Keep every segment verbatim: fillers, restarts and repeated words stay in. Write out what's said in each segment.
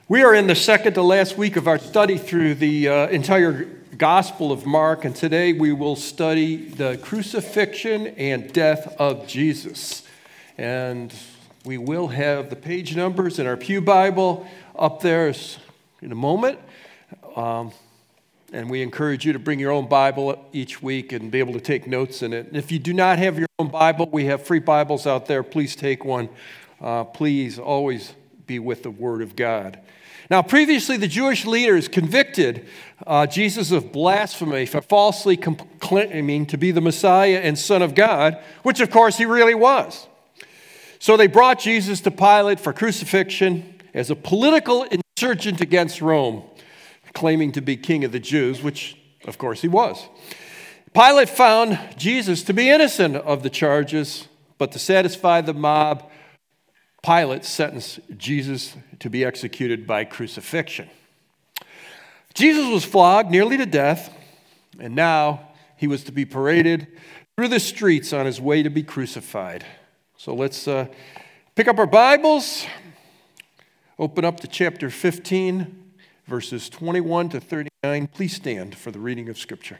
We are in the second to last week of our study through the uh, entire Gospel of Mark, and today we will study the crucifixion and death of Jesus. And we will have the page numbers in our Pew Bible up there in a moment. Um, and we encourage you to bring your own Bible each week and be able to take notes in it. And if you do not have your own Bible, we have free Bibles out there. Please take one. Uh, please always be with the Word of God. Now, previously, the Jewish leaders convicted uh, Jesus of blasphemy for falsely claiming to be the Messiah and Son of God, which, of course, he really was. So they brought Jesus to Pilate for crucifixion as a political insurgent against Rome, claiming to be king of the Jews, which, of course, he was. Pilate found Jesus to be innocent of the charges, but to satisfy the mob, Pilate sentenced Jesus to be executed by crucifixion. Jesus was flogged nearly to death, and now he was to be paraded through the streets on his way to be crucified. So let's uh, pick up our Bibles, open up to chapter fifteen, verses twenty-one to thirty-nine. Please stand for the reading of Scripture.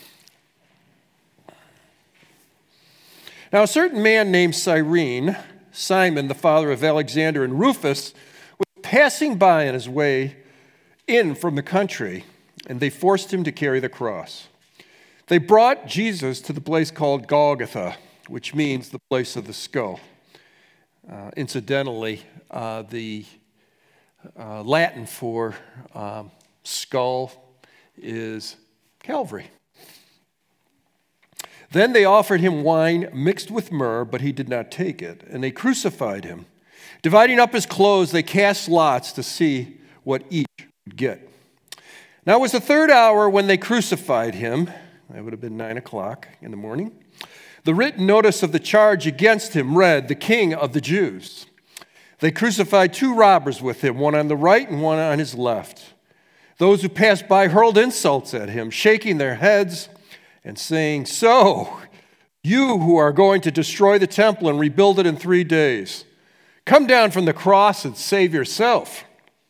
Now, a certain man named Cyrene, Simon, the father of Alexander and Rufus, was passing by on his way in from the country, and they forced him to carry the cross. They brought Jesus to the place called Golgotha, which means the place of the skull. Uh, incidentally, uh, the uh, Latin for um, skull is Calvary. Then they offered him wine mixed with myrrh, but he did not take it, and they crucified him. Dividing up his clothes, they cast lots to see what each would get. Now it was the third hour when they crucified him. That would have been nine o'clock in the morning. The written notice of the charge against him read, "The King of the Jews." They crucified two robbers with him, one on the right and one on his left. Those who passed by hurled insults at him, shaking their heads and saying, "So, you who are going to destroy the temple and rebuild it in three days, come down from the cross and save yourself."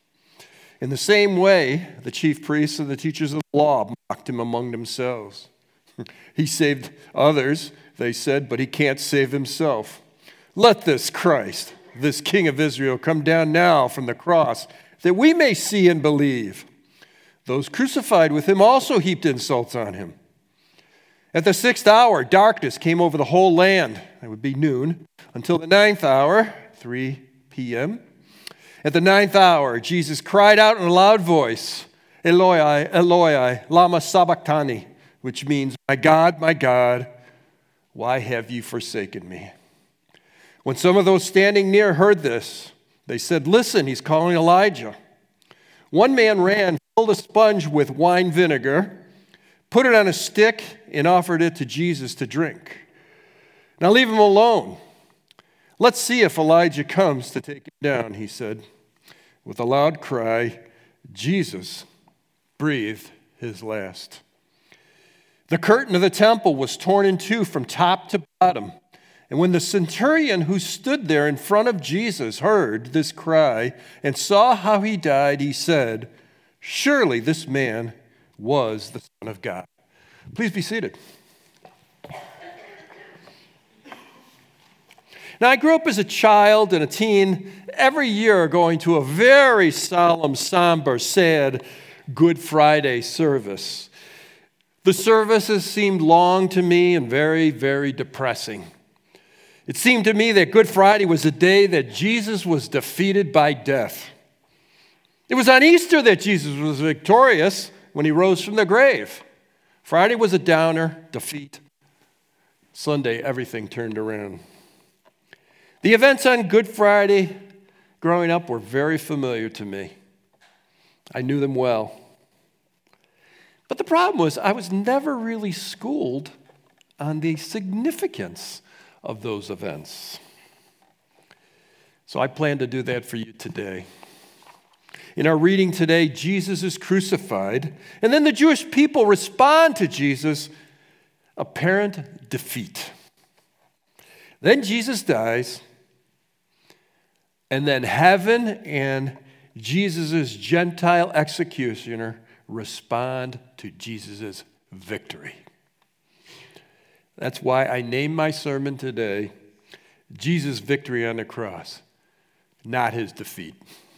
In the same way, the chief priests and the teachers of the law mocked him among themselves. "He saved others," they said, "but he can't save himself. Let this Christ, this King of Israel, come down now from the cross, that we may see and believe." Those crucified with him also heaped insults on him. At the sixth hour, darkness came over the whole land. It would be noon. Until the ninth hour, three p.m. At the ninth hour, Jesus cried out in a loud voice, "Eloi, Eloi, lama sabachthani," which means, "My God, my God, why have you forsaken me?" When some of those standing near heard this, they said, "Listen, he's calling Elijah." One man ran, filled a sponge with wine vinegar, put it on a stick, and offered it to Jesus to drink. "Now leave him alone. Let's see if Elijah comes to take him down," he said. With a loud cry, Jesus breathed his last. The curtain of the temple was torn in two from top to bottom. And when the centurion who stood there in front of Jesus heard this cry and saw how he died, he said, "Surely this man was the Son of God." Please be seated. Now, I grew up as a child and a teen, every year going to a very solemn, somber, sad Good Friday service. The services seemed long to me and very, very depressing. It seemed to me that Good Friday was the day that Jesus was defeated by death. It was on Easter that Jesus was victorious when he rose from the grave. Friday was a downer, defeat. Sunday, everything turned around. The events on Good Friday growing up were very familiar to me. I knew them well. But the problem was I was never really schooled on the significance of those events. So I plan to do that for you today. In our reading today, Jesus is crucified, and then the Jewish people respond to Jesus' apparent defeat. Then Jesus dies, and then heaven and Jesus' Gentile executioner respond to Jesus' victory. That's why I named my sermon today, Jesus' Victory on the Cross, not his defeat.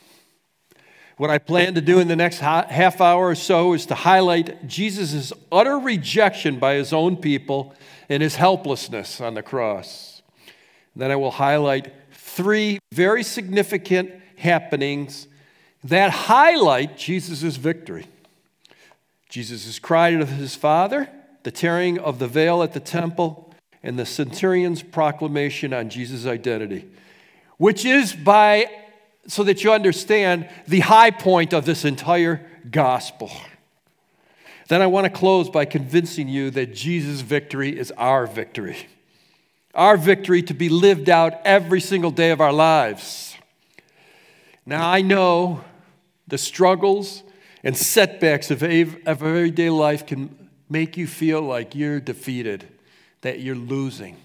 What I plan to do in the next half hour or so is to highlight Jesus' utter rejection by his own people and his helplessness on the cross. Then I will highlight three very significant happenings that highlight Jesus' victory. Jesus' cry to his Father, the tearing of the veil at the temple, and the centurion's proclamation on Jesus' identity, which is by so that you understand the high point of this entire gospel. Then I want to close by convincing you that Jesus' victory is our victory. Our victory to be lived out every single day of our lives. Now I know the struggles and setbacks of everyday life can make you feel like you're defeated, that you're losing.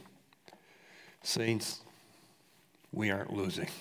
Saints, we aren't losing.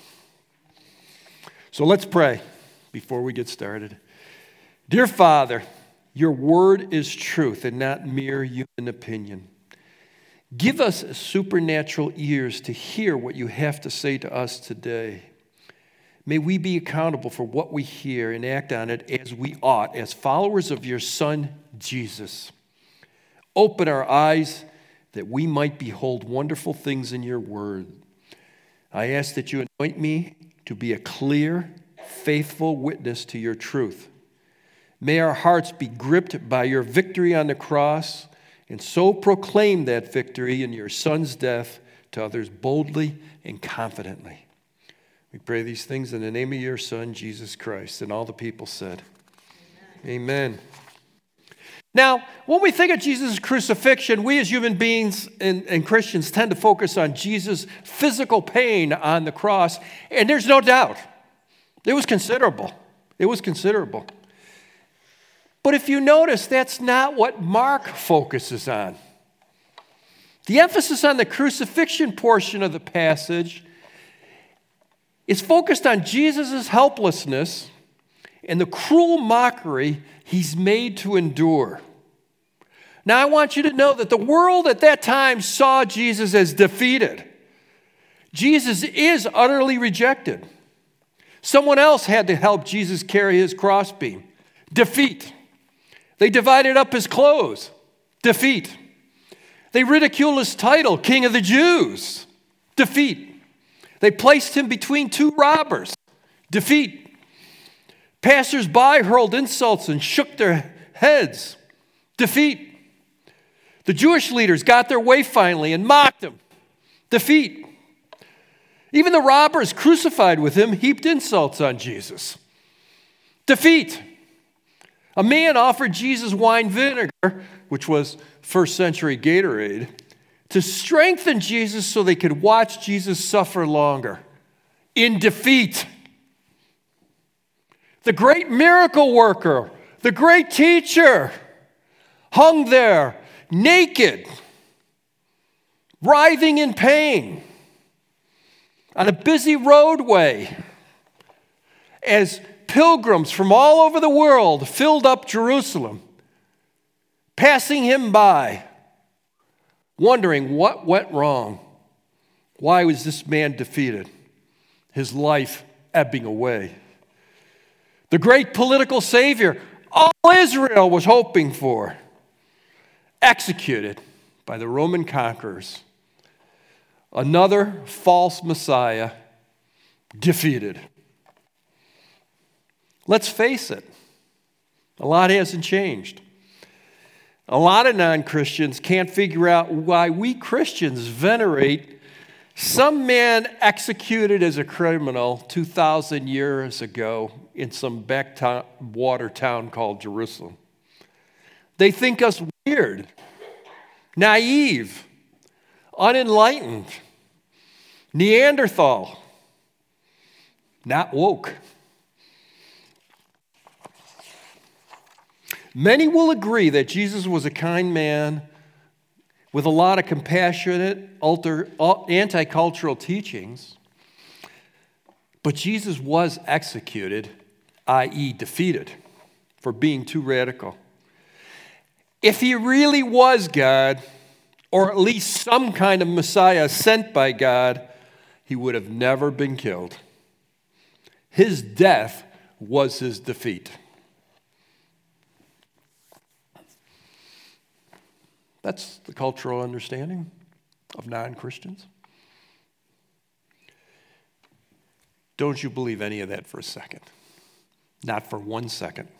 So let's pray before we get started. Dear Father, your word is truth and not mere human opinion. Give us supernatural ears to hear what you have to say to us today. May we be accountable for what we hear and act on it as we ought, as followers of your Son, Jesus. Open our eyes that we might behold wonderful things in your word. I ask that you anoint me to be a clear, faithful witness to your truth. May our hearts be gripped by your victory on the cross and so proclaim that victory in your Son's death to others boldly and confidently. We pray these things in the name of your Son, Jesus Christ. And all the people said, Amen. Amen. Now, when we think of Jesus' crucifixion, we as human beings and, and Christians tend to focus on Jesus' physical pain on the cross, and there's no doubt. It was considerable. It was considerable. But if you notice, that's not what Mark focuses on. The emphasis on the crucifixion portion of the passage is focused on Jesus' helplessness and the cruel mockery he's made to endure. Now, I want you to know that the world at that time saw Jesus as defeated. Jesus is utterly rejected. Someone else had to help Jesus carry his crossbeam. Defeat. They divided up his clothes. Defeat. They ridiculed his title, King of the Jews. Defeat. They placed him between two robbers. Defeat. Passers-by hurled insults and shook their heads. Defeat. The Jewish leaders got their way finally and mocked him. Defeat. Even the robbers crucified with him heaped insults on Jesus. Defeat. A man offered Jesus wine vinegar, which was first century Gatorade, to strengthen Jesus so they could watch Jesus suffer longer. In defeat. The great miracle worker, the great teacher, hung there naked, writhing in pain on a busy roadway as pilgrims from all over the world filled up Jerusalem, passing him by, wondering what went wrong. Why was this man defeated? His life ebbing away. The great political savior all Israel was hoping for, executed by the Roman conquerors. Another false Messiah defeated. Let's face it, a lot hasn't changed. A lot of non-Christians can't figure out why we Christians venerate some man executed as a criminal two thousand years ago in some backwater town called Jerusalem. They think us weird, naive, unenlightened, Neanderthal, not woke. Many will agree that Jesus was a kind man with a lot of compassionate, alter, anti-cultural teachings, but Jesus was executed that is defeated, for being too radical. If he really was God, or at least some kind of Messiah sent by God, he would have never been killed. His death was his defeat. That's the cultural understanding of non-Christians. Don't you believe any of that for a second. Not for one second.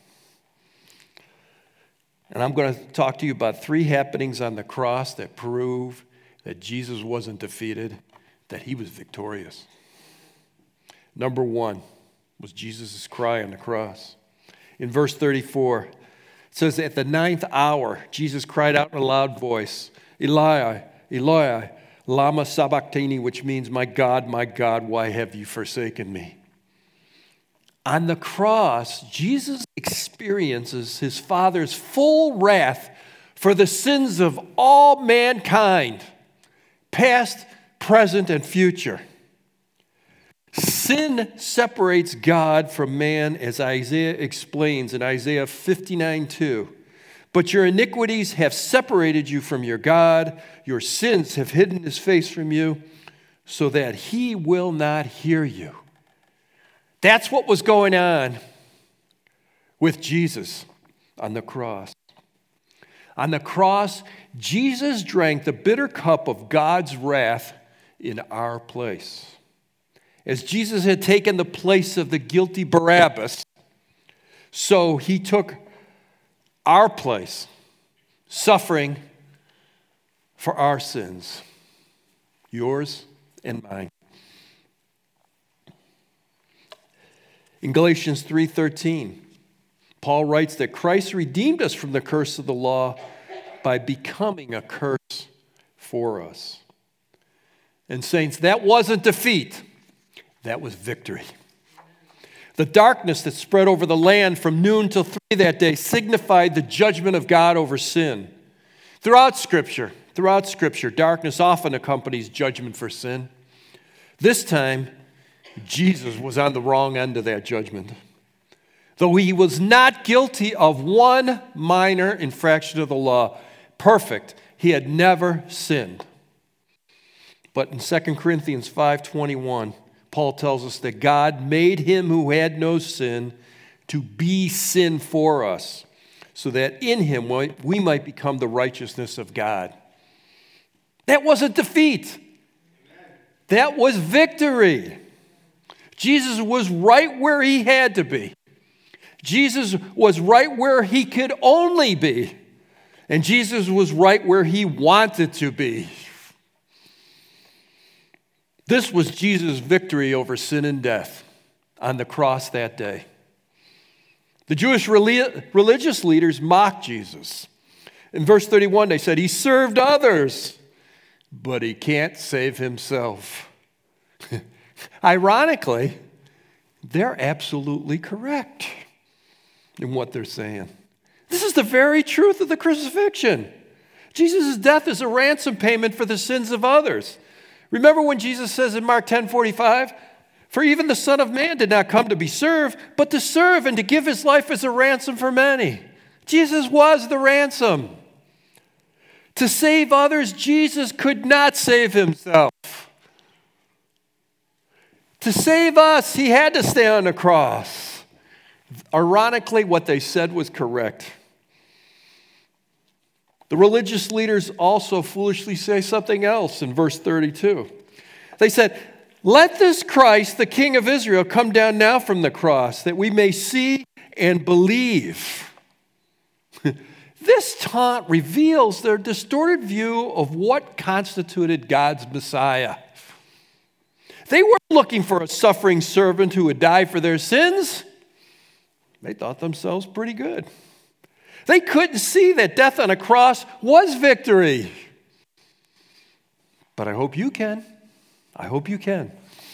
And I'm going to talk to you about three happenings on the cross that prove that Jesus wasn't defeated, that he was victorious. Number one was Jesus' cry on the cross. In verse thirty-four, it says, at the ninth hour, Jesus cried out in a loud voice, Eli, Eli, lama sabachthani, which means, my God, my God, why have you forsaken me? On the cross, Jesus experiences his Father's full wrath for the sins of all mankind, past, present, and future. Sin separates God from man, as Isaiah explains in Isaiah fifty-nine two. But your iniquities have separated you from your God. Your sins have hidden his face from you, so that he will not hear you. That's what was going on with Jesus on the cross. On the cross, Jesus drank the bitter cup of God's wrath in our place. As Jesus had taken the place of the guilty Barabbas, so he took our place, suffering for our sins, yours and mine. In Galatians three thirteen, Paul writes that Christ redeemed us from the curse of the law by becoming a curse for us. And saints, that wasn't defeat. That was victory. The darkness that spread over the land from noon till three that day signified the judgment of God over sin. Throughout Scripture, throughout Scripture, darkness often accompanies judgment for sin. This time, Jesus was on the wrong end of that judgment. Though he was not guilty of one minor infraction of the law, perfect, he had never sinned. But in Second Corinthians five twenty-one, Paul tells us that God made him who had no sin to be sin for us, so that in him we might become the righteousness of God. That wasn't defeat. That was victory. Jesus was right where he had to be. Jesus was right where he could only be. And Jesus was right where he wanted to be. This was Jesus' victory over sin and death on the cross that day. The Jewish religious leaders mocked Jesus. In verse thirty-one, they said, he served others, but he can't save himself. Ironically, they're absolutely correct in what they're saying. This is the very truth of the crucifixion. Jesus' death is a ransom payment for the sins of others. Remember when Jesus says in Mark ten forty-five, for even the Son of Man did not come to be served, but to serve and to give his life as a ransom for many. Jesus was the ransom. To save others, Jesus could not save himself. To save us, he had to stay on the cross. Ironically, what they said was correct. The religious leaders also foolishly say something else in verse thirty-two. They said, let this Christ, the King of Israel, come down now from the cross, that we may see and believe. This taunt reveals their distorted view of what constituted God's Messiah. They weren't looking for a suffering servant who would die for their sins. They thought themselves pretty good. They couldn't see that death on a cross was victory. But I hope you can. I hope you can.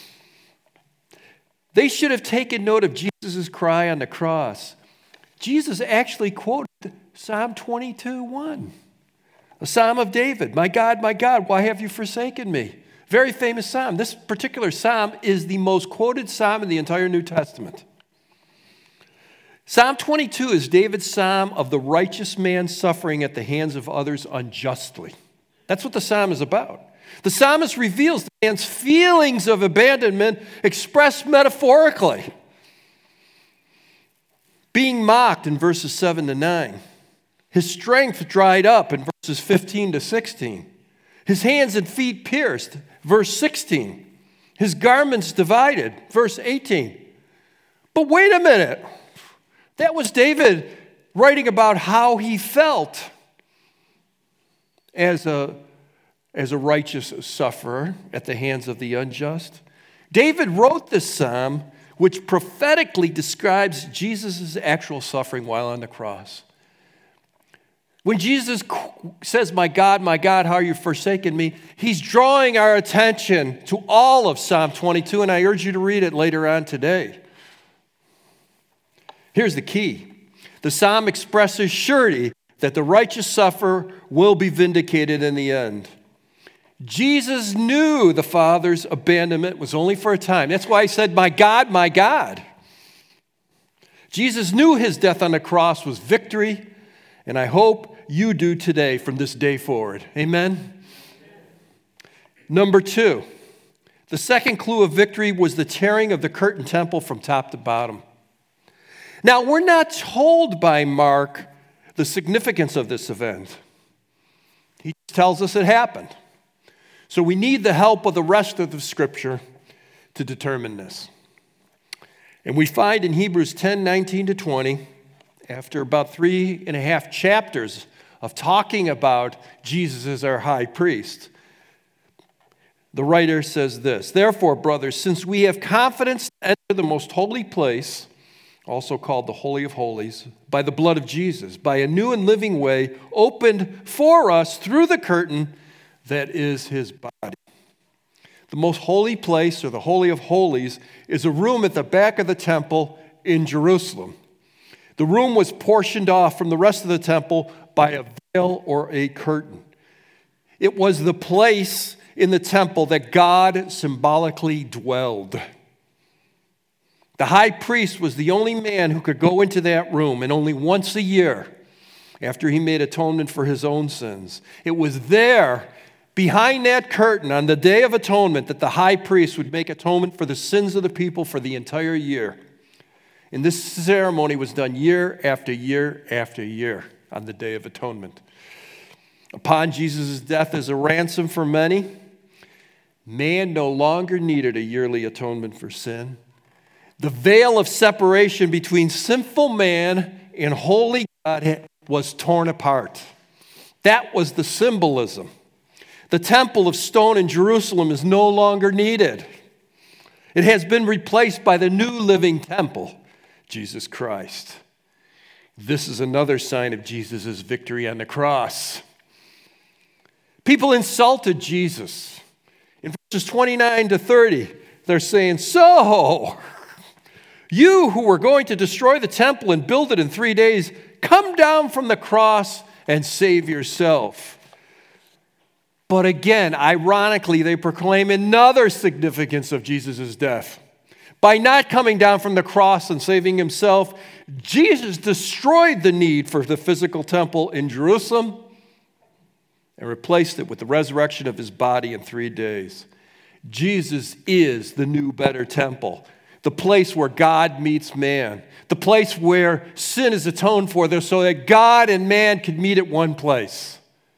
They should have taken note of Jesus' cry on the cross. Jesus actually quoted Psalm twenty-two one, a psalm of David. My God, my God, why have you forsaken me? Very famous psalm. This particular psalm is the most quoted psalm in the entire New Testament. Psalm twenty-two is David's psalm of the righteous man suffering at the hands of others unjustly. That's what the psalm is about. The psalmist reveals the man's feelings of abandonment expressed metaphorically. Being mocked in verses seven to nine. His strength dried up in verses fifteen to sixteen. His hands and feet pierced, verse sixteen. His garments divided, verse eighteen. But wait a minute. That was David writing about how he felt as a, as a righteous sufferer at the hands of the unjust. David wrote this psalm, which prophetically describes Jesus' actual suffering while on the cross. When Jesus says, "My God, my God, how are you forsaken me?" he's drawing our attention to all of Psalm twenty-two, and I urge you to read it later on today. Here's the key. The psalm expresses surety that the righteous sufferer will be vindicated in the end. Jesus knew the Father's abandonment was only for a time. That's why he said, "My God, my God." Jesus knew his death on the cross was victory, and I hope you do today from this day forward. Amen? Number two, the second clue of victory was the tearing of the curtain temple from top to bottom. Now, we're not told by Mark the significance of this event. He tells us it happened. So we need the help of the rest of the Scripture to determine this. And we find in Hebrews ten, nineteen to twenty, after about three and a half chapters of talking about Jesus as our high priest, the writer says this: "Therefore, brothers, since we have confidence to enter the most holy place, also called the Holy of Holies, by the blood of Jesus, by a new and living way opened for us through the curtain that is his body." The most holy place, or the Holy of Holies, is a room at the back of the temple in Jerusalem. The room was portioned off from the rest of the temple by a veil or a curtain. It was the place in the temple that God symbolically dwelled. The high priest was the only man who could go into that room, and only once a year after he made atonement for his own sins. It was there, behind that curtain, on the Day of Atonement, that the high priest would make atonement for the sins of the people for the entire year. And this ceremony was done year after year after year on the Day of Atonement. Upon Jesus' death as a ransom for many, man no longer needed a yearly atonement for sin. The veil of separation between sinful man and holy God was torn apart. That was the symbolism. The temple of stone in Jerusalem is no longer needed. It has been replaced by the new living temple, Jesus Christ. This is another sign of Jesus' victory on the cross. People insulted Jesus. In verses twenty-nine to thirty, they're saying, "So, you who were going to destroy the temple and build it in three days, come down from the cross and save yourself." But again, ironically, they proclaim another significance of Jesus' death. By not coming down from the cross and saving himself, Jesus destroyed the need for the physical temple in Jerusalem and replaced it with the resurrection of his body in three days. Jesus is the new, better temple, the place where God meets man, the place where sin is atoned for, so that God and man could meet at one place.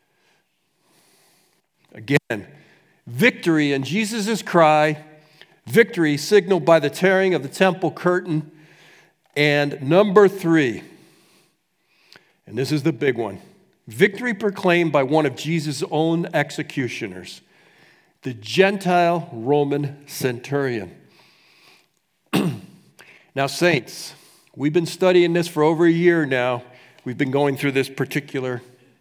Again, victory in Jesus' cry, victory signaled by the tearing of the temple curtain, and number three, and this is the big one, victory proclaimed by one of Jesus' own executioners, the Gentile Roman centurion. Now, saints, we've been studying this for over a year now. We've been going through this particular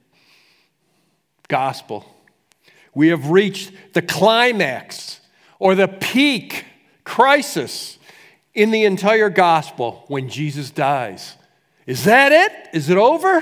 gospel. We have reached the climax or the peak crisis in the entire gospel when Jesus dies. Is that it? Is it over?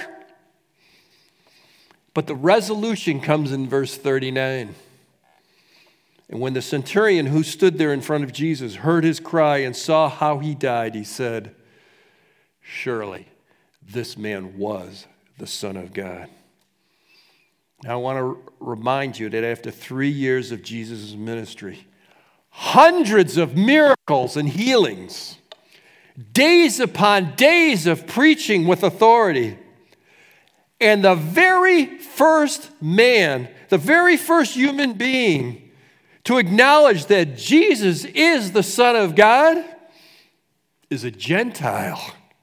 But the resolution comes in verse thirty-nine. And when the centurion who stood there in front of Jesus heard his cry and saw how he died, he said, surely this man was the Son of God. Now I want to remind you that after three years of Jesus' ministry, hundreds of miracles and healings, days upon days of preaching with authority, and the very first man, the very first human being to acknowledge that Jesus is the Son of God is a Gentile.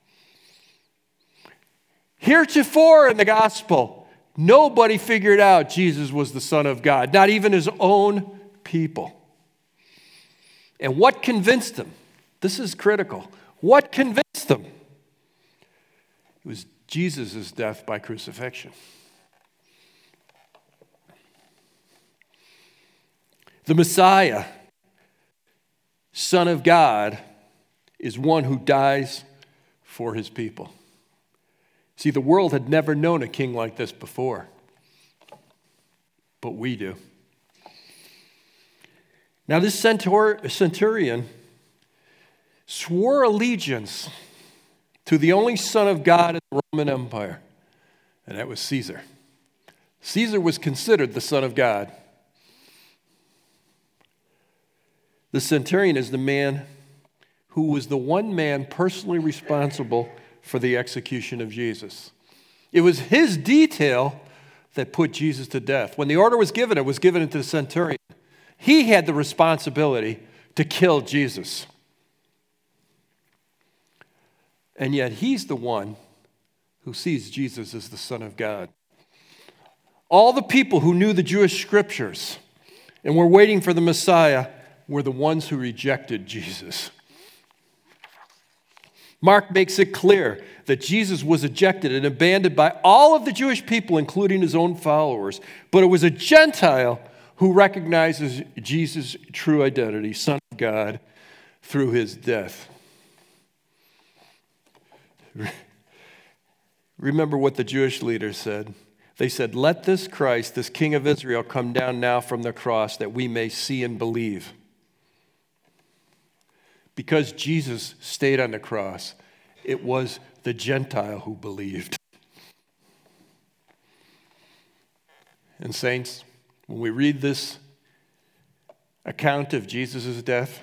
Heretofore in the gospel, nobody figured out Jesus was the Son of God, not even his own people. And what convinced them? This is critical. What convinced them? It was Jesus' death by crucifixion. The Messiah, Son of God, is one who dies for his people. See, the world had never known a king like this before, but we do. Now, this centur- centurion swore allegiance to the only Son of God in the Roman Empire, and that was Caesar. Caesar was considered the Son of God. The centurion is the man who was the one man personally responsible for the execution of Jesus. It was his detail that put Jesus to death. When the order was given, it was given to the centurion. He had the responsibility to kill Jesus. And yet he's the one who sees Jesus as the Son of God. All the people who knew the Jewish scriptures and were waiting for the Messiah were the ones who rejected Jesus. Mark makes it clear that Jesus was ejected and abandoned by all of the Jewish people, including his own followers. But it was a Gentile who recognizes Jesus' true identity, Son of God, through his death. Remember what the Jewish leaders said. They said, "Let this Christ, this King of Israel, come down now from the cross that we may see and believe." Because Jesus stayed on the cross, it was the Gentile who believed. And saints, when we read this account of Jesus' death,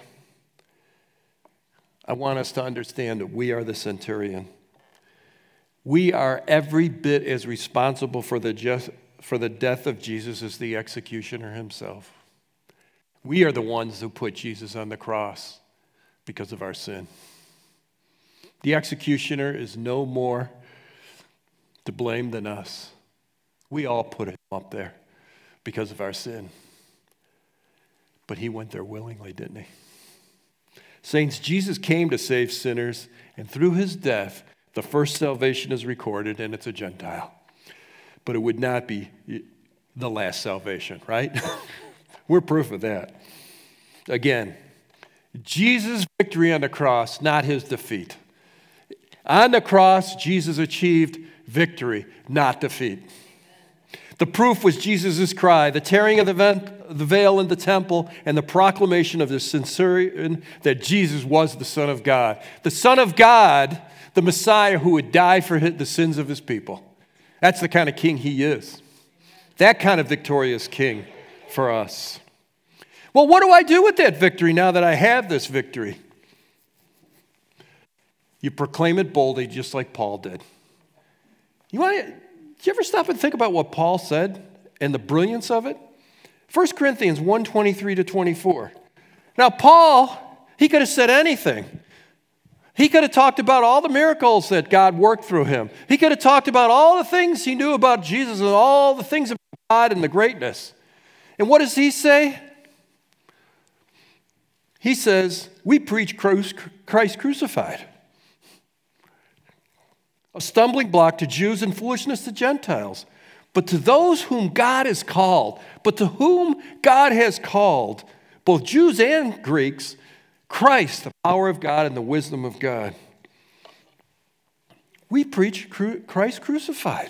I want us to understand that we are the centurion. We are every bit as responsible for the, just, for the death of Jesus as the executioner himself. We are the ones who put Jesus on the cross because of our sin. The executioner is no more to blame than us. We all put him up there because of our sin. But he went there willingly, didn't he? Saints, Jesus came to save sinners, and through his death, the first salvation is recorded, and it's a Gentile. But it would not be the last salvation, right? We're proof of that. Again, Jesus' victory on the cross, not his defeat. On the cross, Jesus achieved victory, not defeat. The proof was Jesus' cry, the tearing of the, vent, the veil in the temple, and the proclamation of the centurion that Jesus was the Son of God. The Son of God, the Messiah who would die for the sins of his people. That's the kind of king he is. That kind of victorious king for us. Well, what do I do with that victory now that I have this victory? You proclaim it boldly, just like Paul did. You want to, did you ever stop and think about what Paul said and the brilliance of it? First Corinthians one, twenty-three to twenty-four. Now, Paul, he could have said anything. He could have talked about all the miracles that God worked through him. He could have talked about all the things he knew about Jesus and all the things about God and the greatness. And what does he say? He says, we preach Christ crucified. A stumbling block to Jews and foolishness to Gentiles. But to those whom God has called, but to whom God has called, both Jews and Greeks, Christ, the power of God and the wisdom of God. We preach Christ crucified.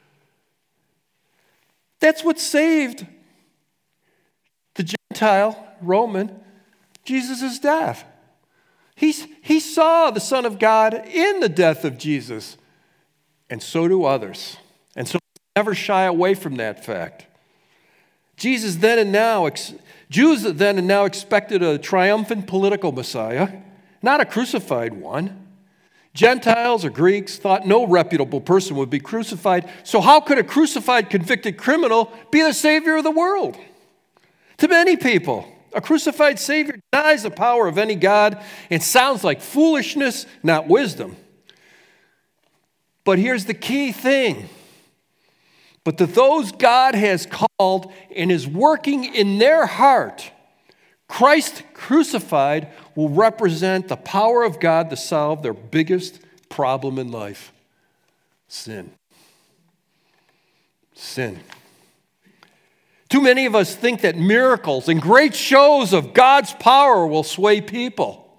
That's what saved the Gentile, Roman, Jesus' death. He's, he saw the Son of God in the death of Jesus, and so do others. And so never shy away from that fact. Jesus then and now, Jews then and now expected a triumphant political Messiah, not a crucified one. Gentiles or Greeks thought no reputable person would be crucified, so how could a crucified convicted criminal be the Savior of the world? To many people, a crucified Savior denies the power of any God and sounds like foolishness, not wisdom. But here's the key thing. But to those God has called and is working in their heart, Christ crucified will represent the power of God to solve their biggest problem in life: sin. Sin. Too many of us think that miracles and great shows of God's power will sway people.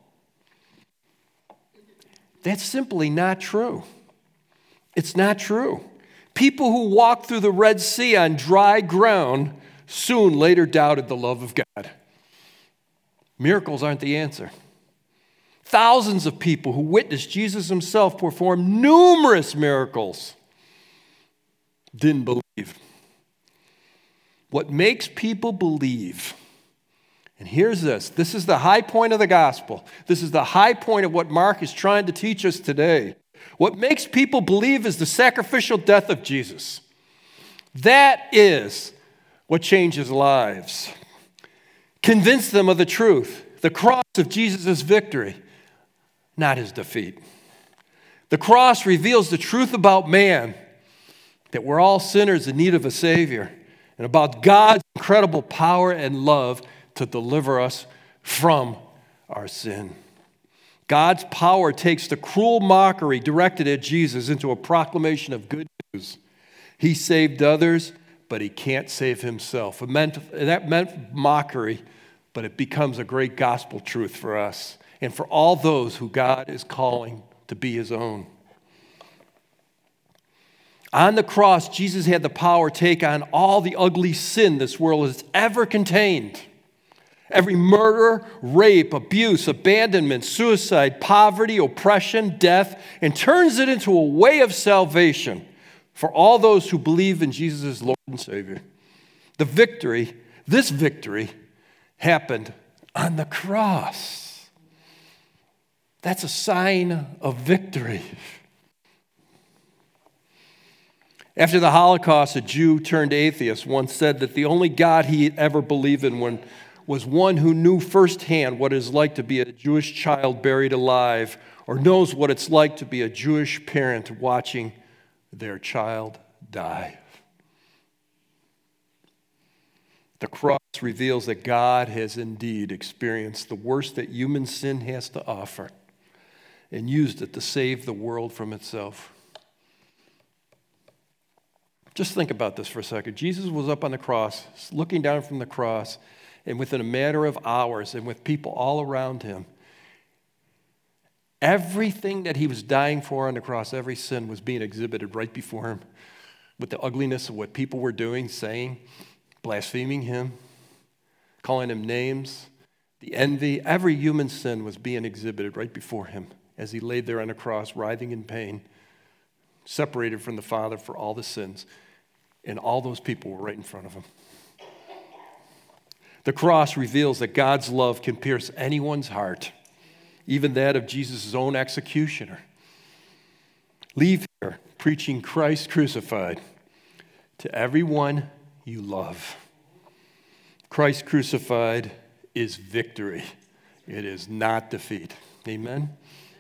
That's simply not true. It's not true. People who walked through the Red Sea on dry ground soon later doubted the love of God. Miracles aren't the answer. Thousands of people who witnessed Jesus himself perform numerous miracles didn't believe. What makes people believe, and here's this, this is the high point of the gospel. This is the high point of what Mark is trying to teach us today. What makes people believe is the sacrificial death of Jesus. That is what changes lives. Convince them of the truth, the cross of Jesus' victory, not his defeat. The cross reveals the truth about man, that we're all sinners in need of a Savior, and about God's incredible power and love to deliver us from our sin. God's power takes the cruel mockery directed at Jesus into a proclamation of good news. He saved others, but he can't save himself. It meant, that meant mockery, but it becomes a great gospel truth for us and for all those who God is calling to be his own. On the cross, Jesus had the power to take on all the ugly sin this world has ever contained. Every murder, rape, abuse, abandonment, suicide, poverty, oppression, death, and turns it into a way of salvation for all those who believe in Jesus as Lord and Savior. The victory, this victory, happened on the cross. That's a sign of victory. After the Holocaust, a Jew turned atheist once said that the only God he ever believed in when was one who knew firsthand what it is like to be a Jewish child buried alive, or knows what it's like to be a Jewish parent watching their child die. The cross reveals that God has indeed experienced the worst that human sin has to offer and used it to save the world from itself. Just think about this for a second. Jesus was up on the cross, looking down from the cross, and within a matter of hours, and with people all around him, everything that he was dying for on the cross, every sin was being exhibited right before him, with the ugliness of what people were doing, saying, blaspheming him, calling him names, the envy. Every human sin was being exhibited right before him as he laid there on the cross, writhing in pain, separated from the Father for all the sins. And all those people were right in front of him. The cross reveals that God's love can pierce anyone's heart, even that of Jesus' own executioner. Leave here preaching Christ crucified to everyone you love. Christ crucified is victory. It is not defeat. Amen?